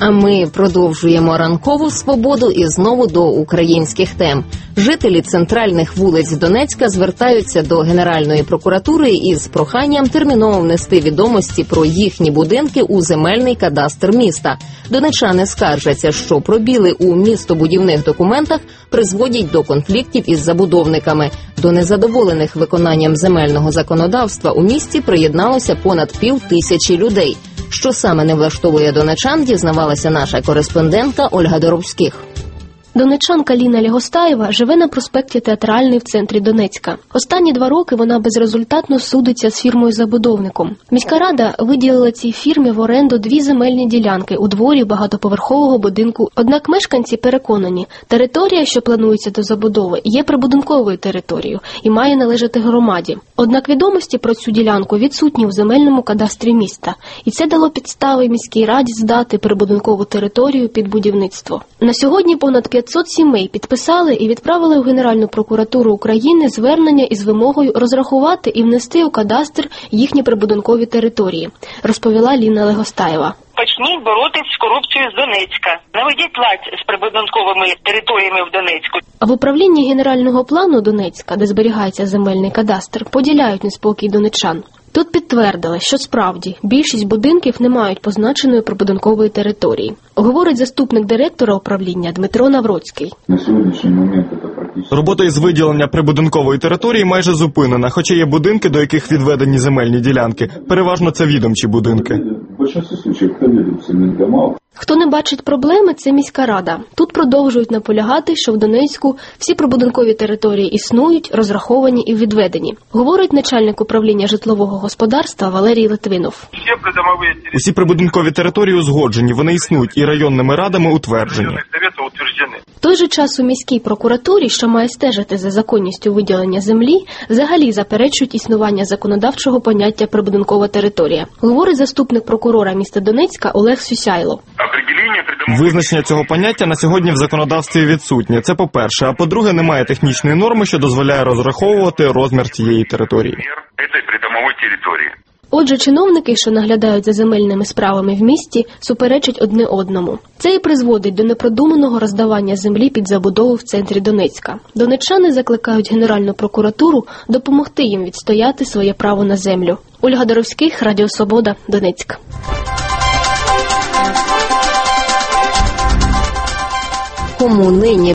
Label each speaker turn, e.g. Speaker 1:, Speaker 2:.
Speaker 1: А ми продовжуємо ранкову свободу і знову до українських тем. Жителі центральних вулиць Донецька звертаються до Генеральної прокуратури із проханням терміново внести відомості про їхні будинки у земельний кадастр міста. Донеччани скаржаться, що пробіли у містобудівних документах призводять до конфліктів із забудовниками. До незадоволених виконанням земельного законодавства у місті приєдналося понад 5000 людей. Що саме не влаштовує донеччан, дізнавалася наша кореспондентка Ольга Доровських.
Speaker 2: Донеччанка Ліна Легостаєва живе на проспекті Театральний в центрі Донецька. Останні 2 роки вона безрезультатно судиться з фірмою-забудовником. Міська рада виділила цій фірмі в оренду 2 земельні ділянки у дворі багатоповерхового будинку. Однак мешканці переконані, територія, що планується до забудови, є прибудинковою територією і має належати громаді. Однак відомості про цю ділянку відсутні в земельному кадастрі міста. І це дало підстави міській раді здати прибудинкову територію під будівництво. На сьогодні понад 500 сімей підписали і відправили у Генеральну прокуратуру України звернення із вимогою розрахувати і внести у кадастр їхні прибудинкові території, розповіла Ліна Легостаєва.
Speaker 3: Почніть боротись з корупцією з Донецька. Наведіть лад з прибудинковими територіями в Донецьку.
Speaker 2: А в управлінні Генерального плану Донецька, де зберігається земельний кадастр, поділяють неспокій донеччан. Тут підтвердили, що справді більшість будинків не мають позначеної прибудинкової території. Говорить заступник директора управління Дмитро Навроцький.
Speaker 4: На сьогоднішній момент це практично...
Speaker 5: Робота із виділення прибудинкової території майже зупинена, хоча є будинки, до яких відведені земельні ділянки. Переважно це відомчі будинки.
Speaker 4: В більшості випадків це відомці Мінкомав.
Speaker 2: Хто не бачить проблеми – це міська рада. Тут продовжують наполягати, що в Донецьку всі прибудинкові території існують, розраховані і відведені. Говорить начальник управління житлового господарства Валерій Литвинов.
Speaker 5: Усі прибудинкові території узгоджені, вони існують і районними радами утверджені.
Speaker 2: В той же час у міській прокуратурі, що має стежити за законністю виділення землі, взагалі заперечують існування законодавчого поняття «прибудинкова територія». Говорить заступник прокурора міста Донецька Олег Сюсяйло.
Speaker 5: Визначення цього поняття на сьогодні в законодавстві відсутнє. Це по-перше. А по-друге, немає технічної норми, що дозволяє розраховувати розмір цієї території.
Speaker 2: Отже, чиновники, що наглядають за земельними справами в місті, суперечать одне одному. Це і призводить до непродуманого роздавання землі під забудову в центрі Донецька. Донеччани закликають Генеральну прокуратуру допомогти їм відстояти своє право на землю. Ольга Доровських, Радіо Свобода, Донецьк.
Speaker 1: Кому нині